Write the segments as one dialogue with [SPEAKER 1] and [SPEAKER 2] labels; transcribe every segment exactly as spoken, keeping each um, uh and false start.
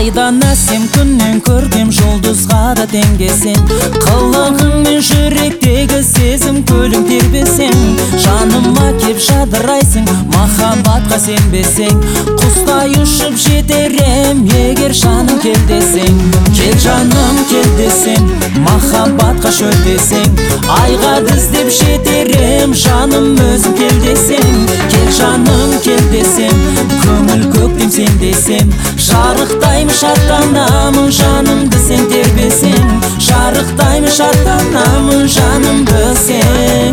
[SPEAKER 1] айдан әсем күннен көркем жұлдызға да теңгесен, қылығыңмен жүректегі сезім көлің тербесең, жаныма кеп жадырайсың, махаббатқа сенбесең, құстай ұшып жетерем егер жаным кел десең. Кел жаным кел десең, махаббатқа шөл десең, айға іздеп жетерем жаным өзің кел десең. Кел жаным кел десең, көңіл көктем сен десем, жарықтаймын шаттанамын жанымды сен тербесең, жарықтаймын шаттанамын жанымды сен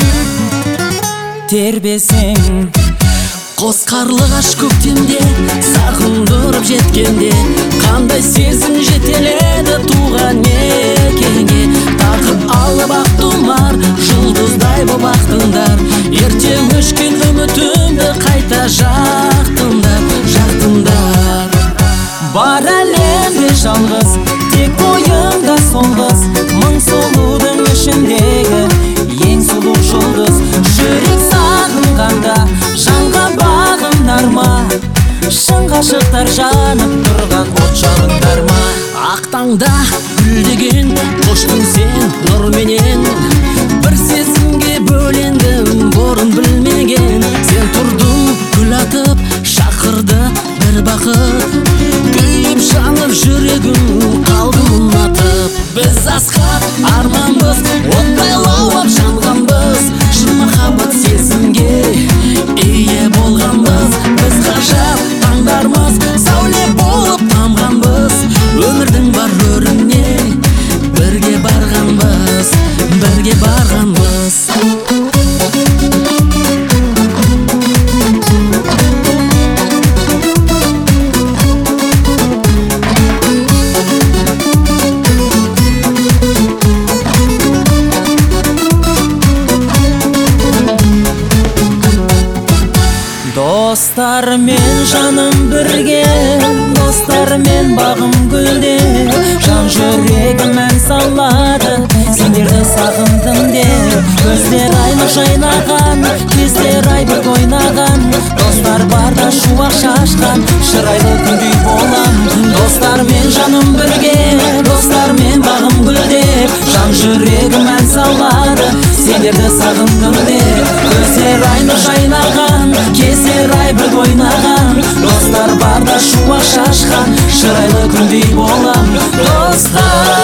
[SPEAKER 1] тербесең.
[SPEAKER 2] Қос қарлығаш көктемде сағындырып жеткенде, қандай сезім жетеледі туған мекенге. Тағып алып ақ тұмар жұлдыздай боп ақтыңдар, ерте өшкен үмітімді қайта жақтыңдар, жақтыңдар.
[SPEAKER 1] Бар әлемде жалғыз, тек бойыңда сол қыз, мың сұлудың ішіндегі ең сұлу жұлдыз. Жүрек сағынғанда жанға бағынар ма, шын ғашықтар жанып тұрған от жалындар ма?
[SPEAKER 2] Ақ таңда гүлдеген қоштың сен нұрменен, бір сезімге бөлендім бұрын білмеген. Сен тұрдың гүл атып, шақырды бір бақыт, күйіп жанып жүрегім қалды ұнатып. Біз асқақ арманбыз, оттай лаулап жанғанбыз, шын махаббат сезімге ие болғанбыз. Біз ғажап таңдармыз, сәуле болып тамғанбыз, өмірдің бар өріне бірге барғанбыз, бірге барғанбыз.
[SPEAKER 1] Достармен жаным бірге, достармен бағым гүлде, жан жүрегім ән салады, сендерді сағындым деп. Көздер айлы жайнаған, кездер ай бір ойнаған, достар барда шуақ шашқан, шырайлы күндей болам. Достармен жаным бірге, достармен бағым гүлде, жан жүрегім ән салады, сендерді сағындым деп. Көздер айлы жайнаған, кездер ай бір ойнаған, достар барда шуақ шашқан, шырайлы күндей болам. Достар